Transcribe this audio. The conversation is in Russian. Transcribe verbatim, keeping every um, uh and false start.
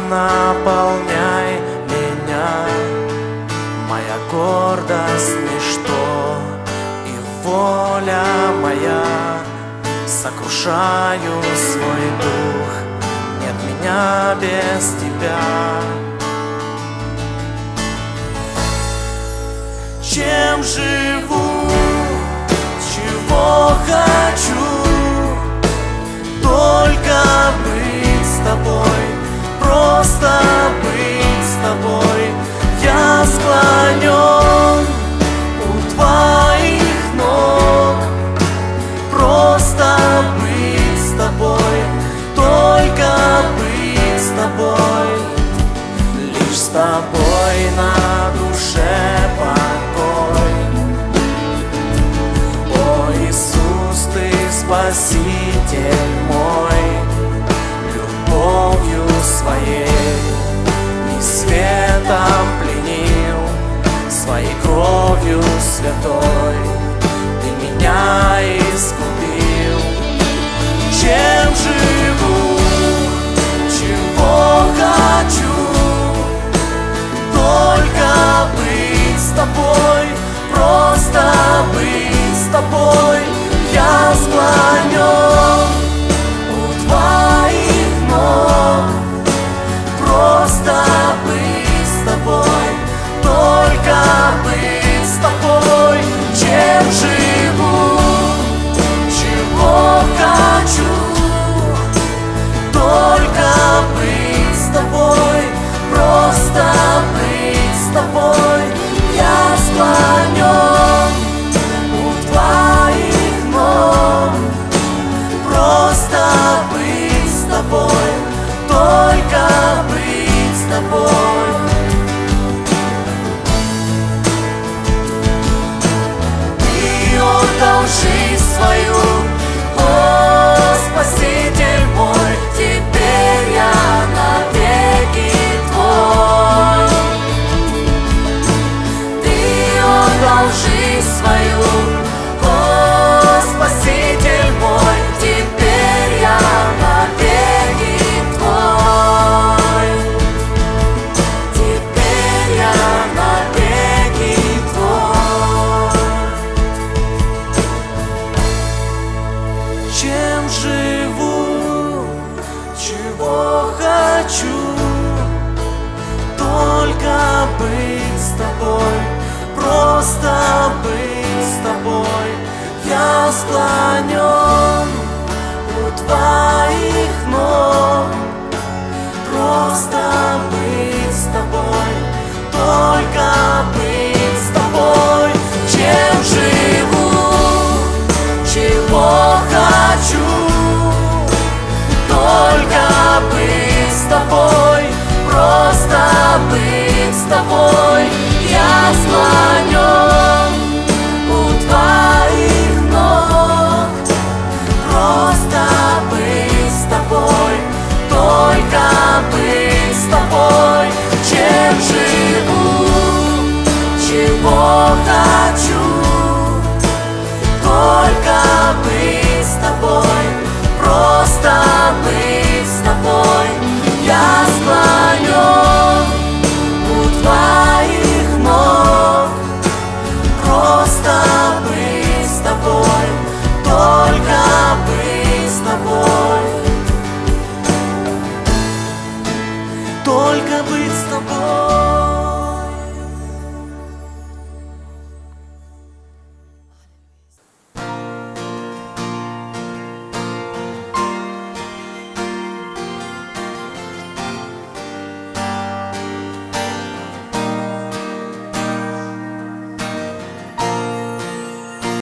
наполняй меня, моя гордость ничто, и воля моя. Сокрушаю свой дух, нет меня без тебя. Чем живу, чего хочу, только быть с тобой, просто быть с тобой. Я склонен у твоих ног, просто быть с тобой, только быть с тобой. Лишь с тобой на душе покой. О, Иисус, Ты Спаситель мой, любовью своей и светом пленил, своей кровью святой Ты меня искупил. Чем живу, чего хочу, только быть с тобой, просто быть с тобой. Я склонен у твоих ног, просто быть с тобой, только быть с тобой. Чем живу, чего хочу, только быть с тобой, просто быть с тобой. Я склонен у твоих ног, просто быть с тобой, только быть с тобой. Ты отдал жизнь свою, о, Спаситель мой, теперь я навеки твой. Ты отдал жизнь свою, о, Спаситель мой, теперь я навеки твой. Теперь я навеки твой. Чем живу, чего хочу, только быть с тобой, просто быть с тобой. Я склонен у твоих ног, просто быть с тобой, только быть с тобой. Чем живу, чего хочу, только быть с тобой, просто быть с тобой. Я склонен